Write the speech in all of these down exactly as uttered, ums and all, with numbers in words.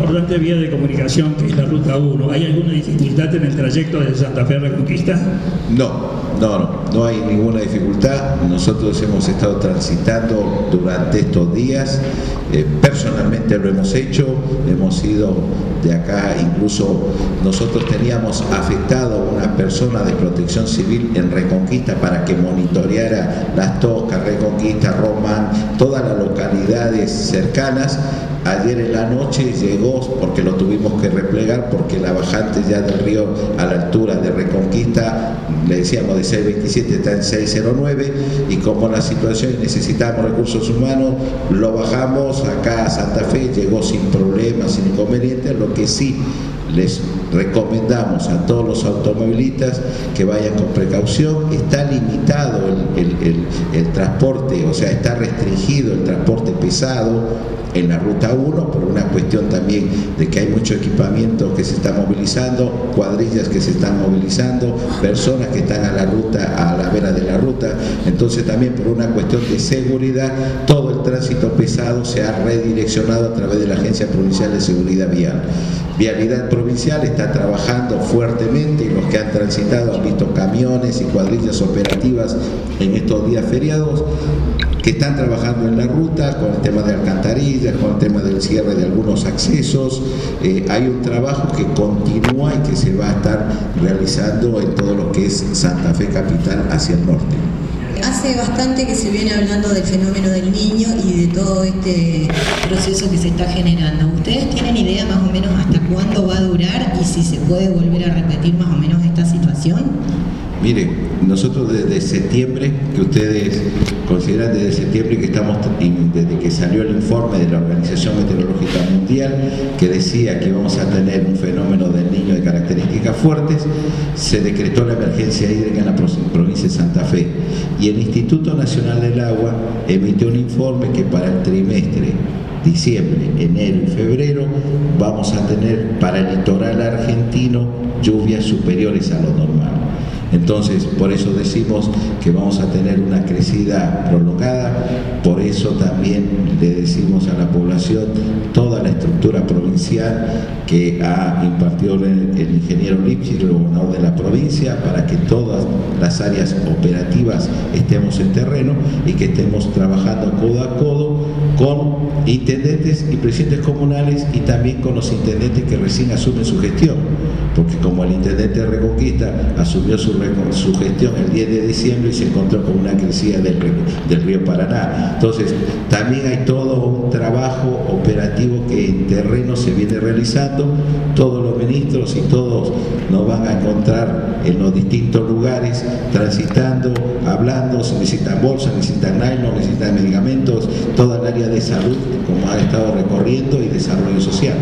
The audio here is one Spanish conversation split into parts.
importante vía de comunicación que es la Ruta uno. ¿Hay alguna dificultad en el trayecto de Santa Fe a Reconquista? No, no, no, no hay ninguna dificultad. Nosotros hemos estado transitando durante estos días, eh, personalmente lo hemos hecho, hemos ido de acá, incluso nosotros teníamos afectado a una persona de Protección Civil en Reconquista para que monitoreara Las Toscas, Reconquista, Román, todas las localidades cercanas. Ayer en la noche llegó, porque lo tuvimos que replegar, porque la bajante ya del río a la altura de Reconquista, le decíamos de seiscientos veintisiete, está en seiscientos nueve, y como la situación necesitamos recursos humanos, lo bajamos acá a Santa Fe, llegó sin problemas, sin inconvenientes. Lo que sí les recomendamos a todos los automovilistas que vayan con precaución. Está limitado el, el, el, el transporte, o sea, está restringido el transporte pesado en la Ruta uno, por una cuestión también de que hay mucho equipamiento que se está movilizando, cuadrillas que se están movilizando, personas que están a la ruta, a la vera de la ruta. Entonces también por una cuestión de seguridad, todo el tránsito pesado se ha redireccionado a través de la Agencia Provincial de Seguridad Vial. Vialidad Provincial está trabajando fuertemente, y los que han transitado han visto camiones y cuadrillas operativas en estos días feriados que están trabajando en la ruta con el tema de alcantarillas, con el tema del cierre de algunos accesos. Eh, hay un trabajo que continúa y que se va a estar realizando en todo lo que es Santa Fe capital hacia el norte. Hace bastante que se viene hablando del fenómeno del Niño y de todo este proceso que se está generando. ¿Ustedes tienen idea más o menos hasta cuándo va a durar y si se puede volver a repetir más o menos esta situación? Mire, nosotros desde septiembre, que ustedes consideran desde septiembre que estamos, desde que salió el informe de la Organización Meteorológica Mundial, que decía que íbamos a tener un fenómeno del Niño de características fuertes, se decretó la emergencia hídrica en la provincia de Santa Fe, y el Instituto Nacional del Agua emitió un informe que para el trimestre diciembre, enero y febrero vamos a tener para el litoral argentino lluvias superiores a lo normal. Entonces, por eso decimos que vamos a tener una crecida prolongada. Por eso también le decimos a la población toda la estructura provincial que ha impartido el, el ingeniero Lipschitz, el gobernador de la provincia, para que todas las áreas operativas estemos en terreno y que estemos trabajando codo a codo con intendentes y presidentes comunales, y también con los intendentes que recién asumen su gestión, porque como el intendente de Reconquista asumió su, su gestión el diez de diciembre y se encontró con una crecida del, del río Paraná. Entonces también hay todo un trabajo operativo que en terreno se viene realizando. Todos los ministros y todos nos van a encontrar en los distintos lugares transitando, hablando. Si necesitan bolsas, necesitan nylon, necesitan medicamentos, toda el área de salud como ha estado recorriendo, y desarrollo social.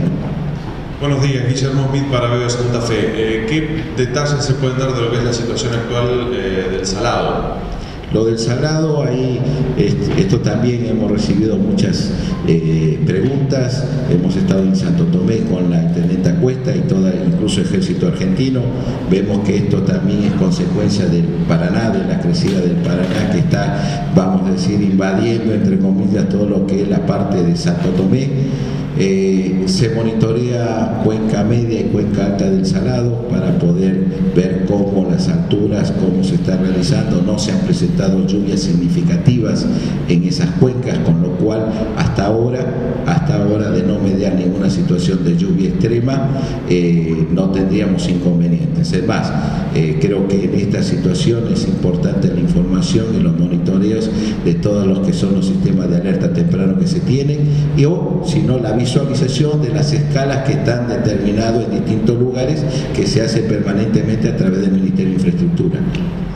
Buenos días, Guillermo Smith para Veo Santa Fe. Eh, ¿Qué detalles se pueden dar de lo que es la situación actual eh, del salado? Lo del salado, ahí esto también hemos recibido muchas eh, preguntas. Hemos estado en Santo Tomé con la intendenta Cuesta y toda, incluso Ejército Argentino. Vemos que esto también es consecuencia del Paraná, de la crecida del Paraná, que está, vamos a decir, invadiendo entre comillas todo lo que es la parte de Santo Tomé. Eh, se monitorea cuenca media y cuenca alta del salado para poder ver cómo las alturas, cómo se está realizando. No se han presentado lluvias significativas en esas cuencas, con lo cual hasta ahora, hasta ahora de no mediar ninguna situación de lluvia extrema, eh, no tendríamos inconvenientes. Es más, eh, creo que en esta situación es importante la información y los monitoreos de todos los que son los sistemas de alerta temprano que se tienen, y o si no la visualización de las escalas que están determinadas en distintos lugares, que se hace permanentemente a través del Ministerio de Infraestructura.